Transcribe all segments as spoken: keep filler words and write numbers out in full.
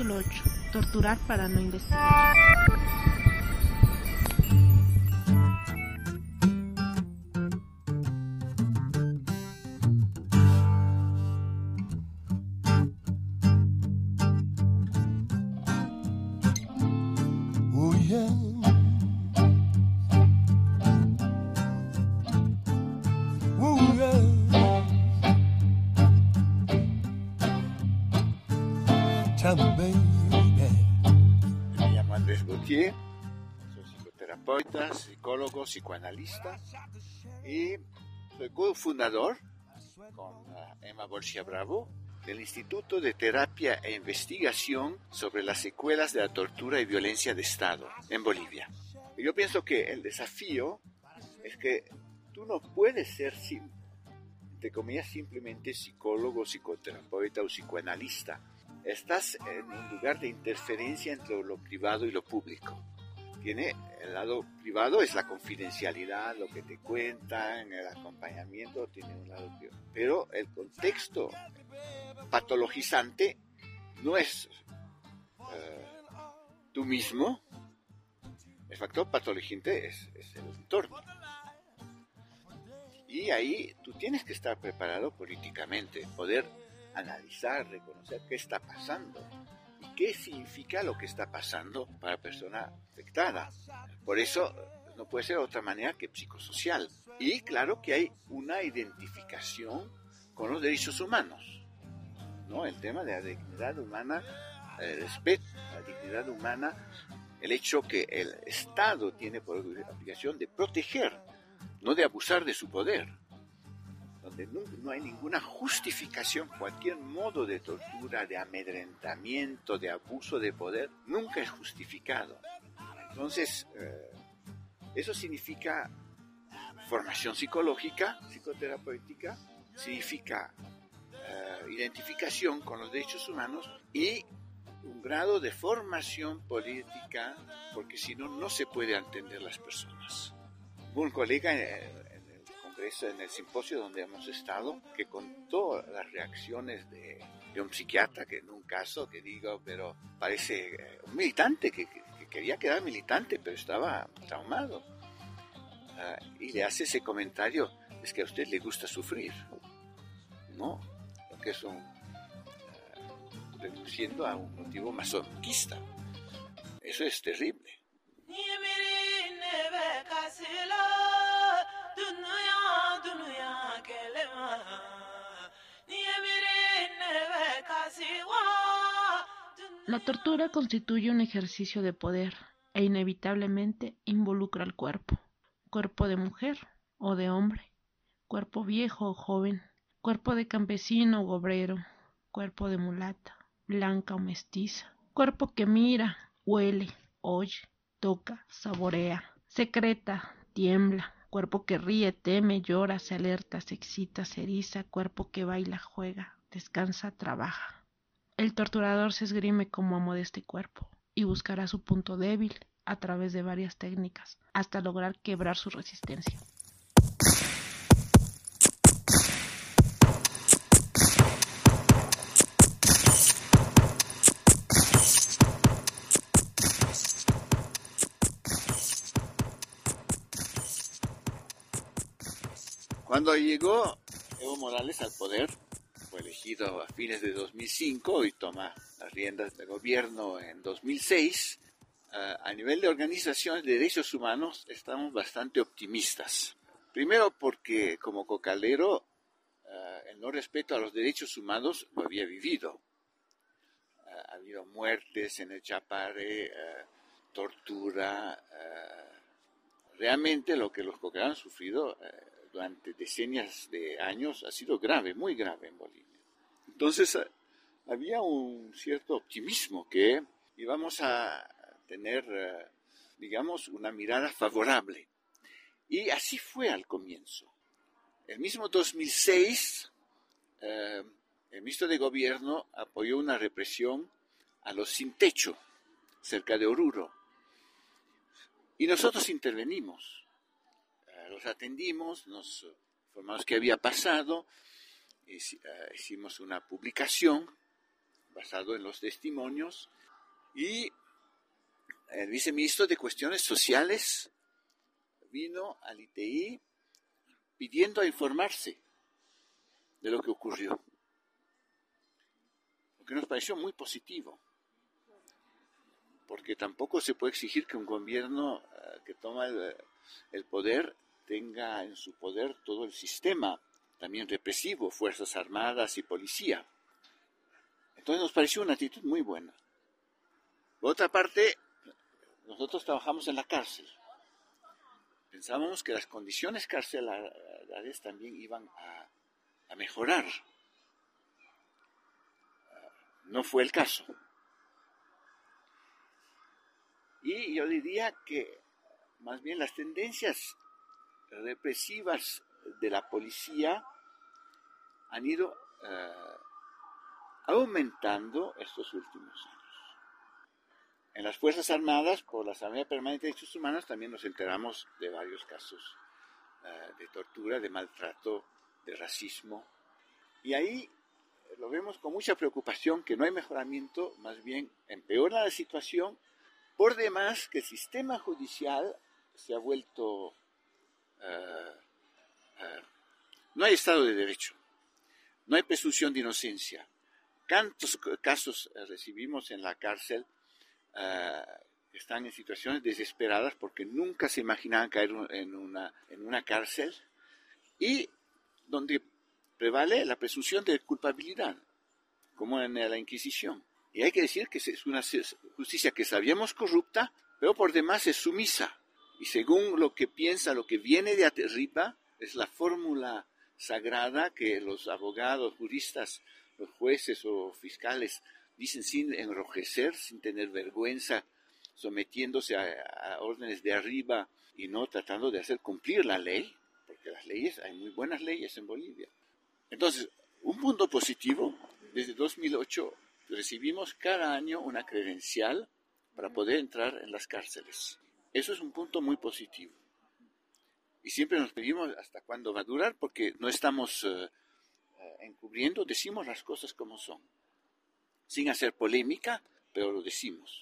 Capítulo ocho. Torturar para no investigar. Oh yeah. Oh yeah. Tell me, baby. Me llamo Andrés Gautier, soy psicoterapeuta, psicólogo, psicoanalista y soy cofundador con uh, Emma Borgia Bravo del Instituto de Terapia e Investigación sobre las secuelas de la tortura y violencia de Estado en Bolivia. Y yo pienso que el desafío es que tú no puedes ser, entre comillas, simplemente psicólogo, psicoterapeuta o psicoanalista. Estás en un lugar de interferencia entre lo privado y lo público. Tiene el lado privado, es la confidencialidad, lo que te cuentan, el acompañamiento, tiene un lado privado. Pero el contexto patologizante no es uh, tú mismo. El factor patologizante es, es el entorno. Y ahí tú tienes que estar preparado políticamente, poder analizar, reconocer qué está pasando y qué significa lo que está pasando para la persona afectada. Por eso no puede ser de otra manera que psicosocial. Y claro que hay una identificación con los derechos humanos, ¿no? El tema de la dignidad humana, el respeto a la dignidad humana, el hecho que el Estado tiene por obligación de proteger, no de abusar de su poder, donde no, no hay ninguna justificación, cualquier modo de tortura, de amedrentamiento, de abuso de poder, nunca es justificado. Entonces, eh, eso significa formación psicológica, psicoterapéutica, significa eh, identificación con los derechos humanos y un grado de formación política, porque si no, no se puede entender las personas. Un colega en el congreso, en el simposio donde hemos estado, que contó las reacciones de, de un psiquiatra, que en un caso que digo, pero parece eh, un militante, que, que, que quería quedar militante, pero estaba traumado. Uh, y le hace ese comentario, es que a usted le gusta sufrir, ¿no? Lo que es un, uh, reduciendo a un motivo masoquista. Eso es terrible. La tortura constituye un ejercicio de poder e inevitablemente involucra al cuerpo. Cuerpo de mujer o de hombre, cuerpo viejo o joven, cuerpo de campesino o obrero, cuerpo de mulata, blanca o mestiza, cuerpo que mira, huele, oye, toca, saborea, secreta, tiembla, cuerpo que ríe, teme, llora, se alerta, se excita, se eriza, cuerpo que baila, juega, descansa, trabaja. El torturador se esgrime como amo de este cuerpo y buscará su punto débil a través de varias técnicas hasta lograr quebrar su resistencia. Cuando llegó Evo Morales al poder, fue elegido a fines de dos mil cinco y toma las riendas del gobierno en dos mil seis, uh, a nivel de organizaciones de derechos humanos estamos bastante optimistas. Primero porque como cocalero, uh, el no respeto a los derechos humanos lo había vivido. Uh, ha habido muertes en el Chapare, uh, tortura. Uh, realmente lo que los cocaleros han sufrido uh, durante decenias de años ha sido grave, muy grave en Bolivia. Entonces uh, había un cierto optimismo que íbamos a tener, uh, digamos, una mirada favorable. Y así fue al comienzo. El mismo dos mil seis, uh, el ministro de Gobierno apoyó una represión a los sin techo, cerca de Oruro. Y nosotros intervenimos. Los atendimos, nos informamos qué había pasado, hicimos una publicación basado en los testimonios, y el viceministro de Cuestiones Sociales vino al I T I pidiendo a informarse de lo que ocurrió, lo que nos pareció muy positivo, porque tampoco se puede exigir que un gobierno uh, que toma el, el poder tenga en su poder todo el sistema, también represivo, Fuerzas Armadas y Policía. Entonces nos pareció una actitud muy buena. Por otra parte, nosotros trabajamos en la cárcel. Pensábamos que las condiciones carcelarias también iban a, a mejorar. No fue el caso. Y yo diría que más bien las tendencias represivas de la policía han ido uh, aumentando estos últimos años. En las Fuerzas Armadas, por la Asamblea Permanente de Derechos Humanos, también nos enteramos de varios casos uh, de tortura, de maltrato, de racismo. Y ahí lo vemos con mucha preocupación, que no hay mejoramiento, más bien empeora la situación. Por demás, que el sistema judicial se ha vuelto... Uh, uh, no hay Estado de Derecho, no hay presunción de inocencia. ¿Cuántos casos recibimos en la cárcel uh, que están en situaciones desesperadas porque nunca se imaginaban caer en una, en una cárcel, y donde prevale la presunción de culpabilidad, como en la Inquisición? Y hay que decir que es una justicia que sabíamos corrupta, pero por demás es sumisa. Y según lo que piensa, lo que viene de arriba, es la fórmula sagrada que los abogados, juristas, los jueces o fiscales dicen sin enrojecer, sin tener vergüenza, sometiéndose a, a órdenes de arriba y no tratando de hacer cumplir la ley, porque las leyes, hay muy buenas leyes en Bolivia. Entonces, un punto positivo, desde dos mil ocho recibimos cada año una credencial para poder entrar en las cárceles. Eso es un punto muy positivo. Y siempre nos pedimos hasta cuándo va a durar, porque no estamos uh, uh, encubriendo, decimos las cosas como son. Sin hacer polémica, pero lo decimos.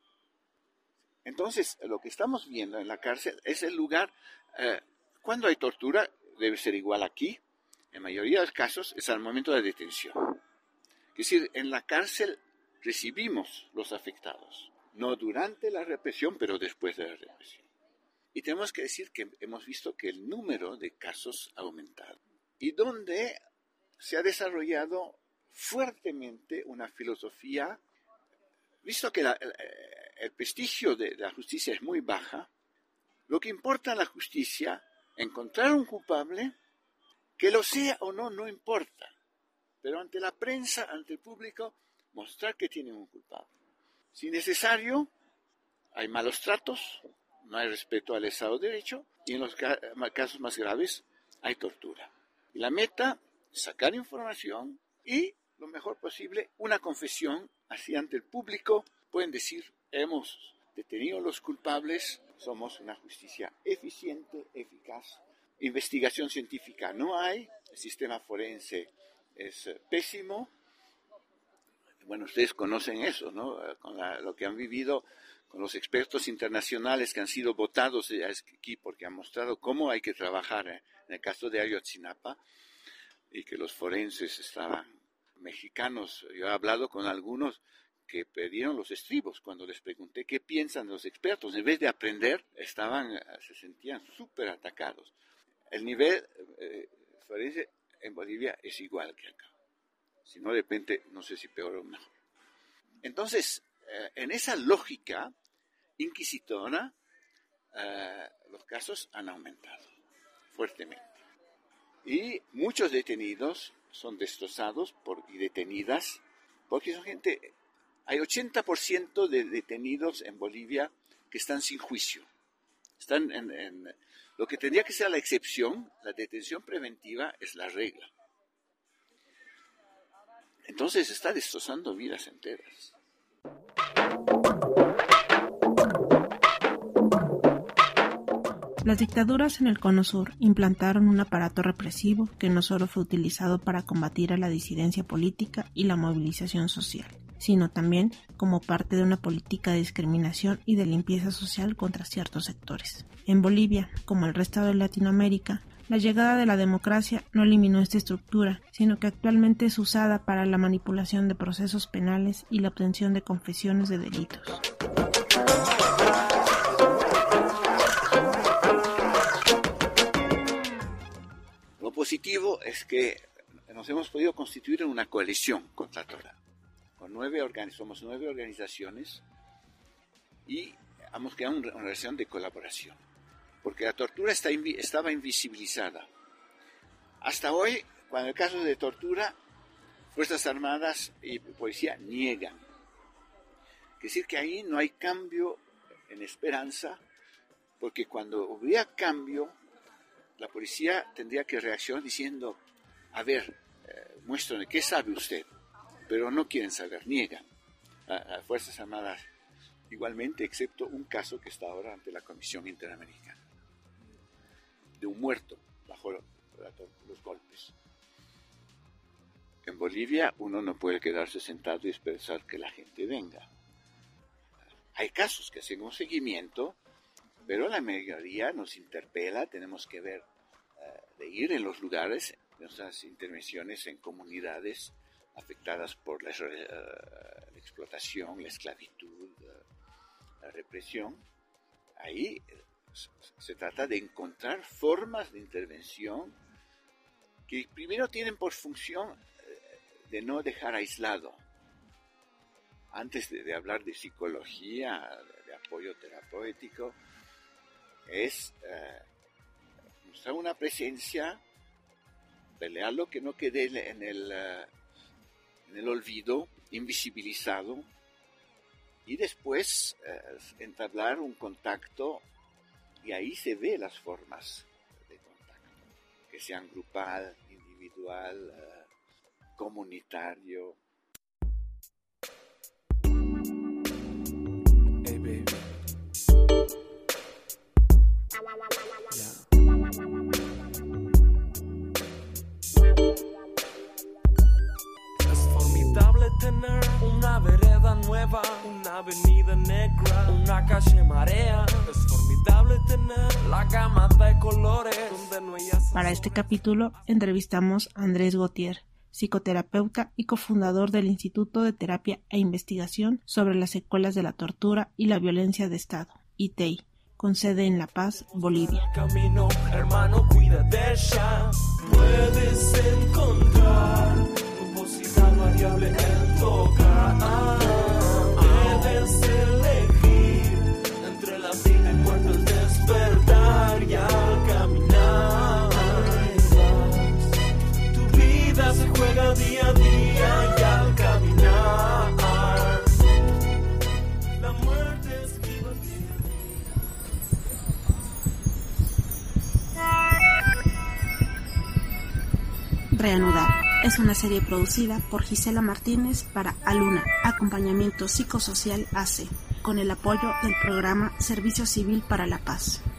Entonces, lo que estamos viendo en la cárcel es el lugar, uh, cuando hay tortura, debe ser igual aquí, en mayoría de los casos, es al momento de la detención. Es decir, en la cárcel recibimos los afectados, no durante la represión, pero después de la represión. Y tenemos que decir que hemos visto que el número de casos ha aumentado, y donde se ha desarrollado fuertemente una filosofía, visto que la, el, el prestigio de la justicia es muy baja, lo que importa en la justicia, encontrar un culpable, que lo sea o no, no importa. Pero ante la prensa, ante el público, mostrar que tienen un culpable. Si necesario, hay malos tratos, no hay respeto al Estado de Derecho, y en los casos más graves hay tortura. Y la meta es sacar información y, lo mejor posible, una confesión, así ante el público pueden decir, hemos detenido a los culpables, somos una justicia eficiente, eficaz. Investigación científica no hay, el sistema forense es pésimo. Bueno, ustedes conocen eso, ¿no? Con la, lo que han vivido con los expertos internacionales que han sido votados aquí porque han mostrado cómo hay que trabajar en el caso de Ayotzinapa, y que los forenses estaban mexicanos. Yo he hablado con algunos que perdieron los estribos cuando les pregunté qué piensan los expertos. En vez de aprender, estaban, se sentían súper atacados. El nivel eh, forense en Bolivia es igual que acá. Si no, de repente, no sé si peor o mejor. Entonces, eh, en esa lógica inquisitora, eh, los casos han aumentado fuertemente. Y muchos detenidos son destrozados por, y detenidas, porque son gente, hay ochenta por ciento de detenidos en Bolivia que están sin juicio. Están en, en lo que tendría que ser la excepción, la detención preventiva es la regla. Entonces está destrozando vidas enteras. Las dictaduras en el Cono Sur implantaron un aparato represivo que no solo fue utilizado para combatir a la disidencia política y la movilización social, sino también como parte de una política de discriminación y de limpieza social contra ciertos sectores. En Bolivia, como el resto de Latinoamérica, la llegada de la democracia no eliminó esta estructura, sino que actualmente es usada para la manipulación de procesos penales y la obtención de confesiones de delitos. Lo positivo es que nos hemos podido constituir en una coalición contra la tortura. Con nueve organi- somos nueve organizaciones y hemos creado una relación de colaboración. Porque la tortura está invi- estaba invisibilizada. Hasta hoy, cuando el caso de tortura, Fuerzas Armadas y Policía niegan. Es decir, que ahí no hay cambio en esperanza, porque cuando hubiera cambio, la policía tendría que reaccionar diciendo, a ver, eh, muéstrame, ¿qué sabe usted? Pero no quieren saber, niegan. Las Fuerzas Armadas igualmente, excepto un caso que está ahora ante la Comisión Interamericana, de un muerto bajo los golpes. En Bolivia uno no puede quedarse sentado y esperar que la gente venga. Hay casos que hacen un seguimiento, pero la mayoría nos interpela, tenemos que ver, uh, de ir en los lugares, nuestras intervenciones en comunidades afectadas por la, uh, la explotación, la esclavitud, uh, la represión. Ahí se trata de encontrar formas de intervención que primero tienen por función de no dejar aislado. Antes de, de hablar de psicología, de apoyo terapéutico, es eh, mostrar una presencia, pelearlo que no quede en el, uh, en el olvido, invisibilizado, y después eh, entablar un contacto. Y ahí se ve las formas de contacto, que sean grupal, individual, uh, comunitario. Hey baby. Yeah. Es formidable tener una vereda nueva, una avenida negra, una calle marea. Es formidable tener la gama de colores donde no hay asociación. Para este capítulo entrevistamos a Andrés Gautier, psicoterapeuta y cofundador del Instituto de Terapia e Investigación sobre las Secuelas de la Tortura y la Violencia de Estado, I T E I, con sede en La Paz, Bolivia. Camino, hermano, cuida de ella. Puedes encontrar velocidad variable en tocar. Debes elegir entre la vida y muerte, el despertar y al caminar. Tu vida se juega día a día y al caminar. La muerte esquiva día a día. Reanudar es una serie producida por Gisela Martínez para Aluna, Acompañamiento Psicosocial A C, con el apoyo del programa Servicio Civil para la Paz.